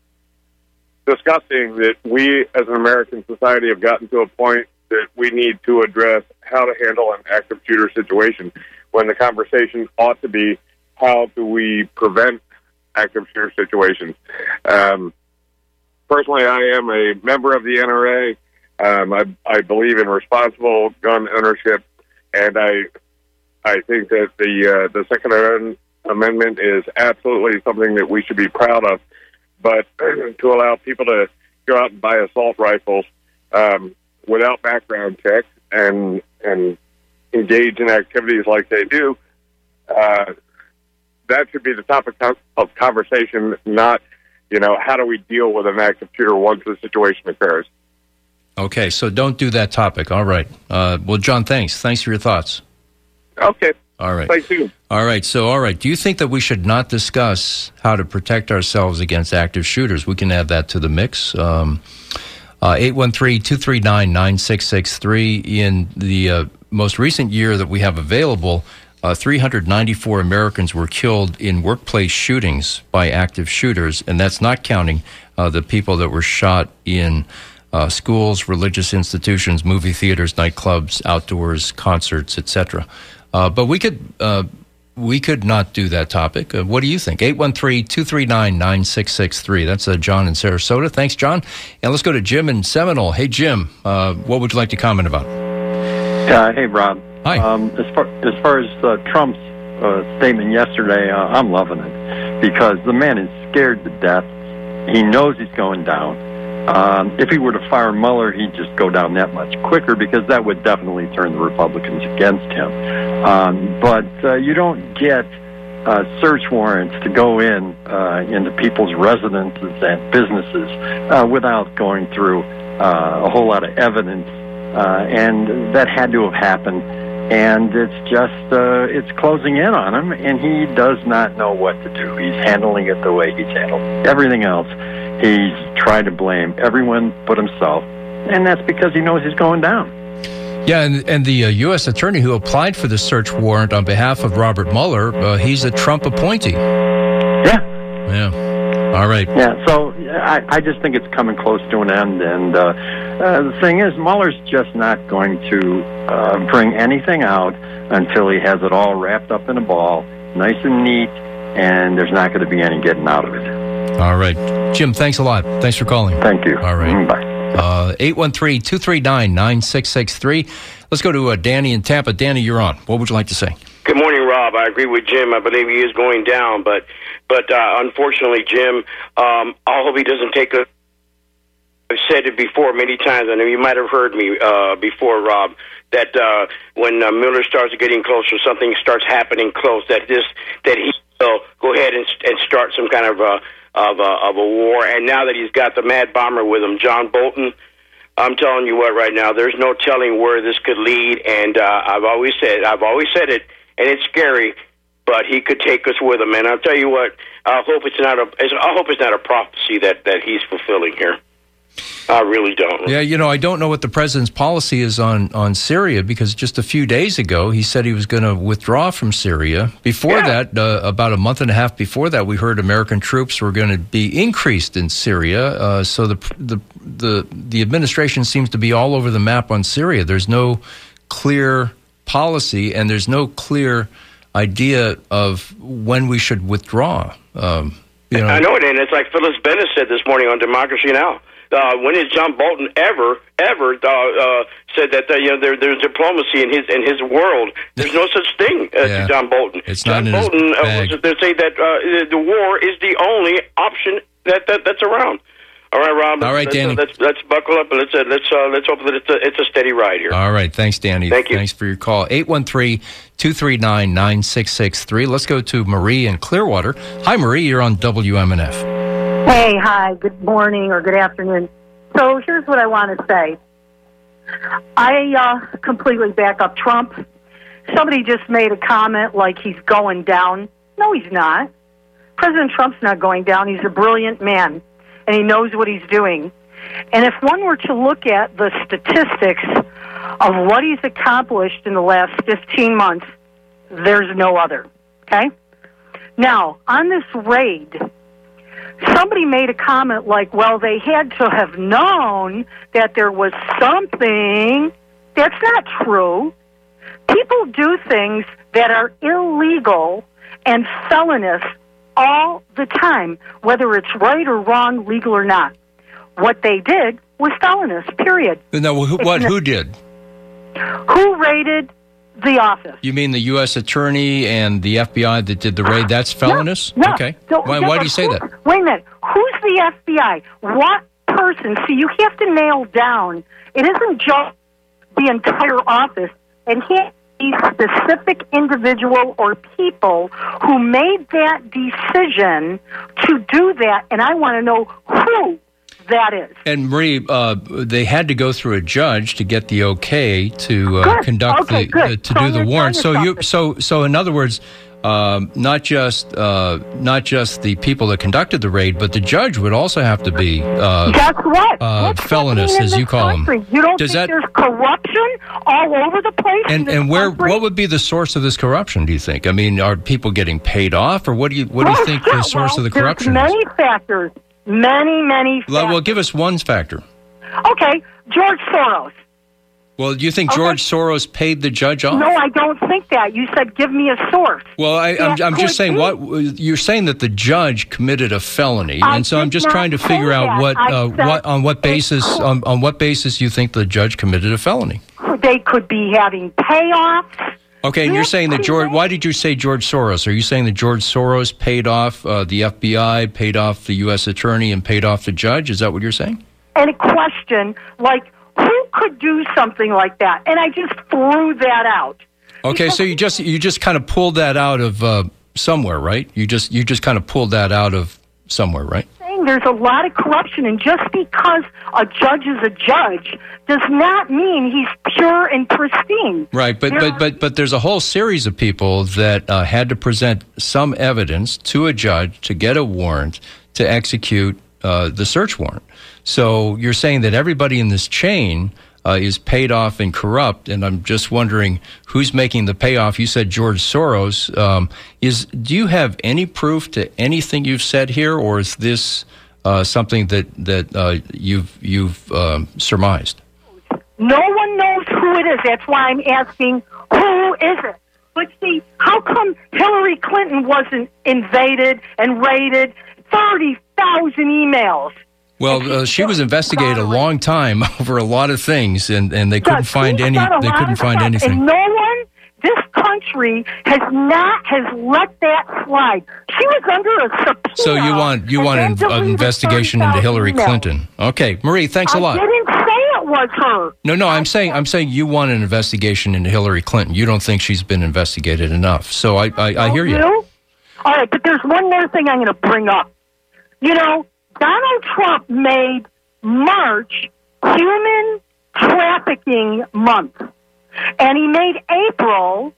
disgusting that we as an American society have gotten to a point that we need to address how to handle an active shooter situation when the conversation ought to be how do we prevent active shooter situations. Um, personally, I am a member of the N R A. Um, I, I believe in responsible gun ownership, and I I think that the uh, the Second Amendment is absolutely something that we should be proud of. But to allow people to go out and buy assault rifles um, without background checks and and engage in activities like they do, uh, that should be the topic of conversation, not, you know, how do we deal with an active shooter once the situation occurs. Okay, so don't do that topic. All right. Uh, well, John, thanks. Thanks for your thoughts. Okay. All right. Thank you. All right. So, all right. Do you think that we should not discuss how to protect ourselves against active shooters? We can add that to the mix. Um, uh, eight one three, two three nine, nine six six three. In the uh, most recent year that we have available, uh, three hundred ninety-four Americans were killed in workplace shootings by active shooters, and that's not counting uh, the people that were shot in uh, schools, religious institutions, movie theaters, nightclubs, outdoors, concerts, et cetera. Uh, but we could uh, we could not do that topic. Uh, what do you think? eight one three, two three nine, nine six six three. That's uh, John in Sarasota. Thanks, John. And let's go to Jim in Seminole. Hey, Jim, uh, what would you like to comment about? Uh, hey, Rob. Hi. Um, as far as, far as uh, Trump's uh, statement yesterday, uh, I'm loving it because the man is scared to death. He knows he's going down. Um, if he were to fire Mueller, he'd just go down that much quicker because that would definitely turn the Republicans against him. Um, but uh, you don't get uh, search warrants to go in uh, into people's residences and businesses uh, without going through uh, a whole lot of evidence, uh, and that had to have happened. And it's just, uh, it's closing in on him, and he does not know what to do. He's handling it the way he's handled everything else. He's trying to blame everyone but himself, and that's because he knows he's going down. Yeah, and, and the uh, U S attorney who applied for the search warrant on behalf of Robert Mueller, uh, he's a Trump appointee. Yeah. Yeah. All right. Yeah, so I, I just think it's coming close to an end, and uh, uh, the thing is, Mueller's just not going to uh, bring anything out until he has it all wrapped up in a ball, nice and neat, and there's not going to be any getting out of it. All right. Jim, thanks a lot. Thanks for calling. Thank you. All right. Mm, bye. Uh, eight one three, two three nine, nine six six three. Let's go to uh, Danny in Tampa. Danny, you're on. What would you like to say? Good morning, Rob. I agree with Jim. I believe he is going down, but but uh, unfortunately, Jim, um, I hope he doesn't take a... I've said it before many times, and you might have heard me uh, before, Rob, that uh, when uh, Mueller starts getting closer, something starts happening close, that this that he will go ahead and, and start some kind of... Uh, Of a, of a war, and now that he's got the mad bomber with him, John Bolton, I'm telling you what, right now, there's no telling where this could lead. And uh, I've always said, I've always said it, and it's scary, but he could take us with him. And I'll tell you what, I hope it's not a, I hope it's not a prophecy that, that he's fulfilling here. I really don't. Yeah, you know, I don't know what the president's policy is on, on Syria, because just a few days ago, he said he was going to withdraw from Syria. Before Yeah. that, uh, about a month and a half before that, we heard American troops were going to be increased in Syria. Uh, so the, the the the administration seems to be all over the map on Syria. There's no clear policy, and there's no clear idea of when we should withdraw. Um, you know, I know it, and it's like Phyllis Bennett said this morning on Democracy Now! Uh, when has John Bolton ever, ever uh, uh, said that uh, you know there, there's diplomacy in his in his world? There's no such thing as Yeah. John Bolton. It's John not in his Bolton uh, bag. was they say that uh, the war is the only option that, that that's around. All right, Rob. All right, let's, Danny. Uh, let's let's buckle up and let's uh, let's uh, let's hope that it's a, it's a steady ride here. All right. Thanks, Danny. Thank you. Thanks for your call. eight one three, two three nine, nine six six three. Let's go to Marie in Clearwater. Hi, Marie. You're on W M N F. Hey, hi, good morning or good afternoon. So here's what I want to say. I uh, completely back up Trump. Somebody just made a comment like he's going down. No, he's not. President Trump's not going down. He's a brilliant man. and he knows what he's doing. And if one were to look at the statistics of what he's accomplished in the last fifteen months, there's no other. Okay? Now, on this raid, somebody made a comment like, well, they had to have known that there was something. That's not true. People do things that are illegal and felonious all the time, whether it's right or wrong, legal or not. What they did was felonious, period. No, who, what? Who did? Who raided the office? You mean the U S attorney and the F B I that did the raid? That's felonious? Yeah, yeah. Okay. So, why, yeah, why do you say who, that? Wait a minute. Who's the F B I? What person? See, you have to nail down. It isn't just the entire office. And he a specific individual or people who made that decision to do that, and I want to know who that is. And Marie, uh, they had to go through a judge to get the okay to uh, conduct okay, the uh, to so do the you're warrant. So telling you so so in other words. Um, not just uh, not just the people that conducted the raid, but the judge would also have to be uh, Guess what? uh, felonious, as you call them. You don't Does think that, there's corruption all over the place? and and where what would be the source of this corruption? Do you think? I mean, are people getting paid off, or what do you what do you Well, think sure. the source well, of the there's corruption many is? factors. Many, many factors. Well, well, give us one factor. Okay, George Soros. Well, do you think Okay. George Soros paid the judge off? No, I don't think that. You said give me a source. Well, I, I'm, That I'm just could saying be. what you're saying that the judge committed a felony, I and so I'm did just not trying to say figure out that. what I uh, said what on what it basis could- on, on what basis you think the judge committed a felony. They could be having payoffs. Okay, and you're Yes, saying that George. Why did you say George Soros? Are you saying that George Soros paid off uh, the F B I, paid off the U S attorney, and paid off the judge? Is that what you're saying? And a question like, who could do something like that? And I just threw that out. Okay, so you just you just kind of pulled that out of uh, somewhere, right? You just you just kind of pulled that out of somewhere, right? Saying there's a lot of corruption, and just because a judge is a judge does not mean he's pure and pristine. Right, but There but are- but but there's a whole series of people that uh, had to present some evidence to a judge to get a warrant to execute uh, the search warrant. So you're saying that everybody in this chain uh, is paid off and corrupt, and I'm just wondering who's making the payoff. You said George Soros. Um, is do you have any proof to anything you've said here, or is this uh, something that that uh, you've you've um, surmised? No one knows who it is. That's why I'm asking, who is it? But see, how come Hillary Clinton wasn't invaded and raided? thirty thousand emails. Well, uh, she was investigated a long time over a lot of things, and, and they couldn't Yes, find she's any. done a They lot couldn't of find stuff, anything. And no one, this country has not has let that slide. She was under a subpoena. So you want you and want then an, an deleted investigation into thirty thousand Hillary emails. Clinton? Okay, Marie, thanks a I lot. didn't say it was her. No, no, I'm saying I'm saying you want an investigation into Hillary Clinton. You don't think she's been investigated enough. So I I, I hear you. You? All right, but there's one more thing I'm going to bring up. You know, Donald Trump made March Human Trafficking Month, and he made April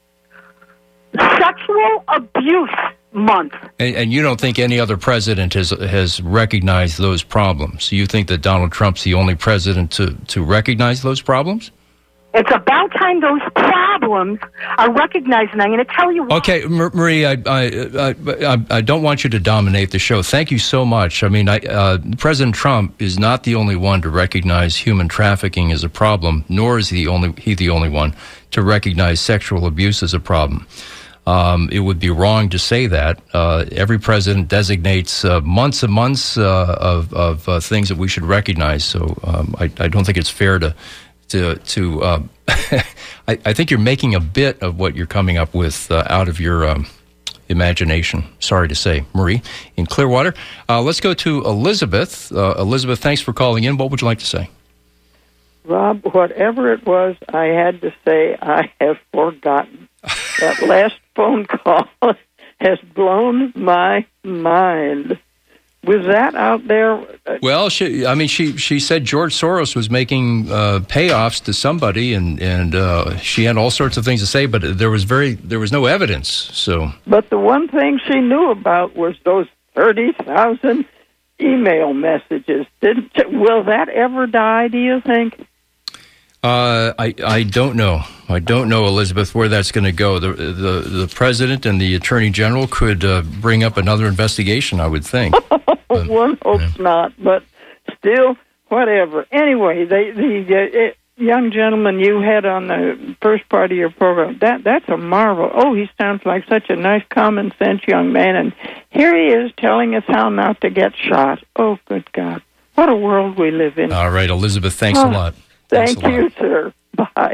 Sexual Abuse Month. And, and you don't think any other president has has recognized those problems? You think that Donald Trump's the only president to, to recognize those problems? It's about time those problems are recognized, and I'm going to tell you why. Okay, Mar- Marie, I, I, I, I don't want you to dominate the show. Thank you so much. I mean, I, uh, President Trump is not the only one to recognize human trafficking as a problem, nor is he the only he the only one to recognize sexual abuse as a problem. Um, it would be wrong to say that. Uh, every president designates uh, months and months uh, of, of uh, things that we should recognize. So um, I, I don't think it's fair to to to. Uh, I, I think you're making a bit of what you're coming up with uh, out of your um, imagination. Sorry to say, Marie, in Clearwater. Uh, let's go to Elizabeth. Uh, Elizabeth, thanks for calling in. What would you like to say? Rob, whatever it was I had to say, I have forgotten. That last phone call has blown my mind. Was that out there? Well, she, I mean, she, she said George Soros was making uh, payoffs to somebody, and and uh, she had all sorts of things to say, but there was very there was no evidence. So, But the one thing she knew about was those thirty thousand email messages. Didn't, will that ever die, do you think? Uh, I I don't know. I don't know, Elizabeth, where that's going to go. The, the the president and the attorney general could uh, bring up another investigation, I would think. One hopes yeah. not, but still, whatever. Anyway, the the uh, young gentleman you had on the first part of your program, that that's a marvel. Oh, he sounds like such a nice, common sense young man, and here he is telling us how not to get shot. Oh, good God, what a world we live in! All right, Elizabeth, thanks oh. a lot. Thank you, sir. Bye.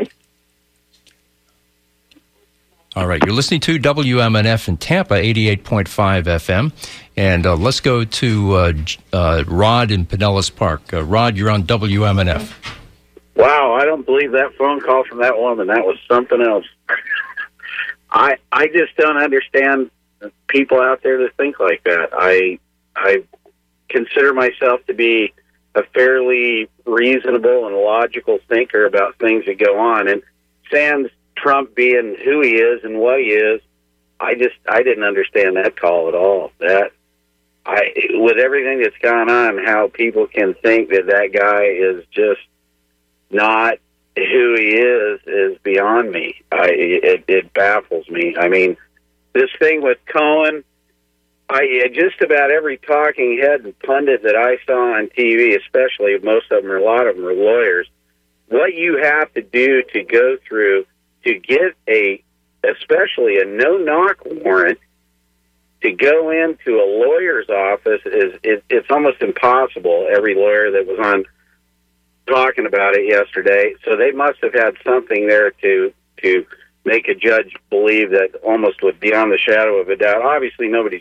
All right, you're listening to W M N F in Tampa, eighty-eight point five F M. And uh, let's go to uh, uh, Rod in Pinellas Park. Uh, Rod, you're on W M N F. Wow, I don't believe that phone call from that woman. That was something else. I I just don't understand people out there that think like that. I I consider myself to be a fairly reasonable and logical thinker about things that go on. And sans Trump being who he is and what he is, I just I didn't understand that call at all. That I with everything that's gone on, how people can think that that guy is just not who he is is beyond me. I it, it baffles me. I mean, this thing with Cohen. I just about every talking head and pundit that I saw on T V, especially most of them, or a lot of them, are lawyers. What you have to do to go through to get a, especially a no-knock warrant, to go into a lawyer's office is it, it's almost impossible. Every lawyer that was on talking about it yesterday, so they must have had something there to to make a judge believe that almost with beyond the shadow of a doubt. Obviously, nobody's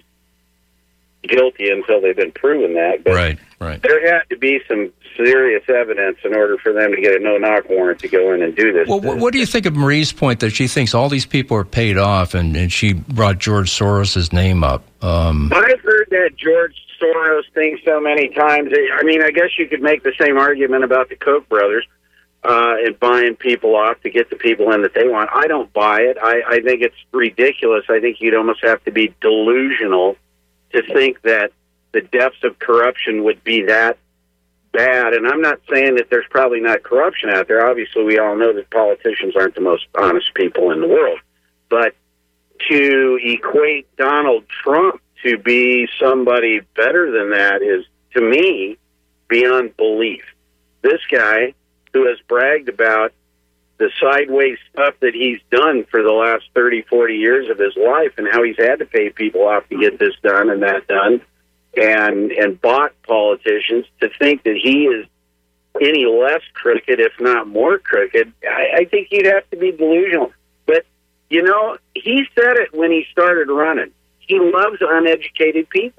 guilty until they've been proven that. But right, right. There had to be some serious evidence in order for them to get a no-knock warrant to go in and do this. Well, what, what do you think of Marie's point that she thinks all these people are paid off, and, and she brought George Soros' name up? Um, I've heard that George Soros thing so many times. I mean, I guess you could make the same argument about the Koch brothers uh, and buying people off to get the people in that they want. I don't buy it. I, I think it's ridiculous. I think you'd almost have to be delusional to think that the depths of corruption would be that bad. And I'm not saying that there's probably not corruption out there. Obviously, we all know that politicians aren't the most honest people in the world. But to equate Donald Trump to be somebody better than that is, to me, beyond belief. This guy, who has bragged about the sideways stuff that he's done for the last thirty, forty years of his life and how he's had to pay people off to get this done and that done and and bought politicians, to think that he is any less crooked, if not more crooked, I, I think you'd have to be delusional. But, you know, he said it when he started running. He loves uneducated people.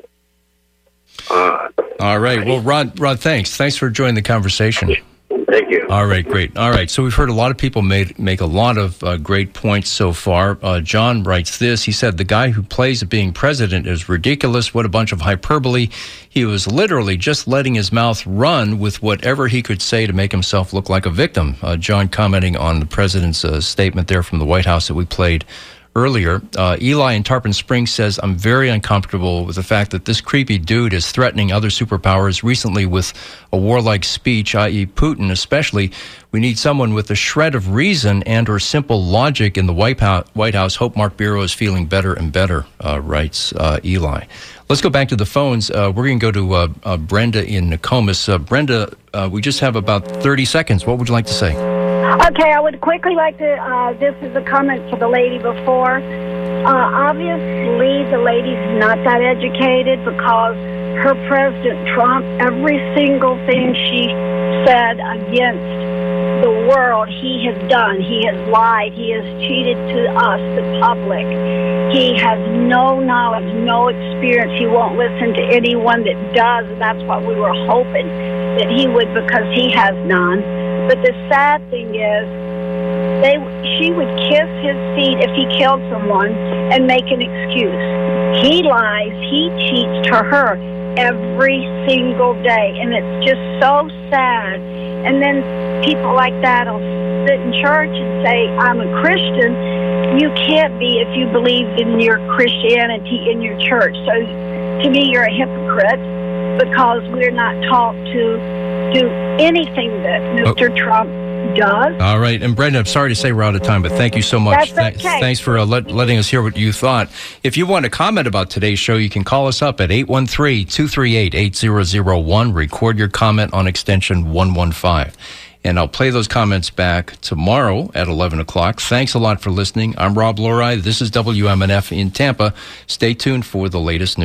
Uh, All right. Well, Rod, Rod, thanks. Thanks for joining the conversation. Thank you. All right, great. All right, so we've heard a lot of people made, make a lot of uh, great points so far. Uh, John writes this. He said, the guy who plays being president is ridiculous. What a bunch of hyperbole. He was literally just letting his mouth run with whatever he could say to make himself look like a victim. Uh, John commenting on the president's uh, statement there from the White House that we played earlier. Uh, Eli in Tarpon Springs says, I'm very uncomfortable with the fact that this creepy dude is threatening other superpowers recently with a warlike speech, that is. Putin especially. We need someone with a shred of reason and or simple logic in the White House. Hope Mark Bureau is feeling better and better, uh, writes uh, Eli. Let's go back to the phones. Uh, we're going to go to uh, uh, Brenda in Nokomis. Uh, Brenda, uh, we just have about thirty seconds. What would you like to say? Okay, I would quickly like to, uh, this is a comment to the lady before. Uh, obviously, the lady's not that educated because her President Trump, every single thing she said against the world, he has done. He has lied. He has cheated to us, the public. He has no knowledge, no experience. He won't listen to anyone that does. That's what we were hoping that he would, because he has none. But the sad thing is, they she would kiss his feet if he killed someone and make an excuse. He lies. He cheats to her every single day, and it's just so sad. And then people like that will sit in church and say, I'm a Christian. You can't be if you believe in your Christianity in your church. So to me, you're a hypocrite. because we're not taught to do anything that Mister Oh. Trump does. All right. And Brenda, I'm sorry to say we're out of time, but thank you so much. That's okay. Thanks for uh, let, letting us hear what you thought. If you want to comment about today's show, you can call us up at eight one three, two three eight, eight zero zero one. Record your comment on extension one one five. And I'll play those comments back tomorrow at eleven o'clock. Thanks a lot for listening. I'm Rob Lurie. This is W M N F in Tampa. Stay tuned for the latest news.